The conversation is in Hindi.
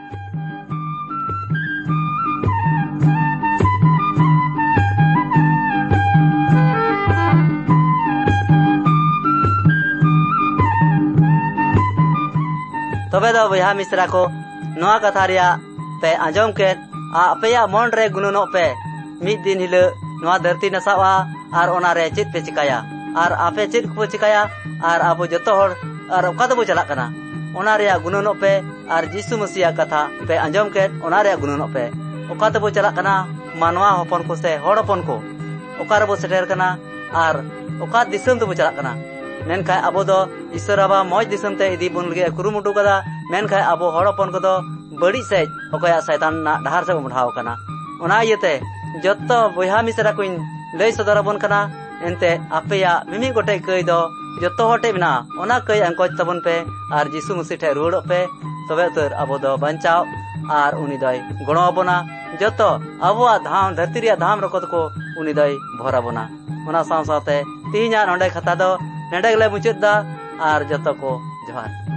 तबे दो बया मिश्रा को नवा कथा रिया पे आंजम के आपया मन रे गुनुनो पे मिद दिन हिलो नवा धरती नसावा और ओना रे चित पे चिकाया और आपे चित को चिकाया और आबो जतो हर और ओका दबो चला कना ओना रे गुनुनो पे और यीशु मसीह कथा पे आंजम के ओना रे गुनुनो पे ओका दबो चला कना मानवा हपन को से हड़ हपन को ओका रबो सेटर कना और ओका दिसम दबो चला कना मेनखाय आबो दो ईश्वर बाबा मौज दिसम ते इदी बुन लगे कुरुमुटु कदा मेनखाय आबो हड़ हपन को दो बड़ी से ओकया शैतान ना डहार से मुठाव कना ओना इयते जत्तो बया मिश्रा को लय सदरबन कना एनते आपेया मिमी गोटे कई दो जत्तो हटे बिना ओना कई अंकोज तबन पे और यीशु मसीह ठे रुड़ पे तबे उतर आबो दो बंचाव और उनी दय गणो आबोना जत्तो आबोआ धाम धरती रिया धाम रकत को उनी दय भराबोना ओना साथ साथे तिहिना नोंडे खता दो नेडे गले मुचाद दा और जत्तो को जोहार।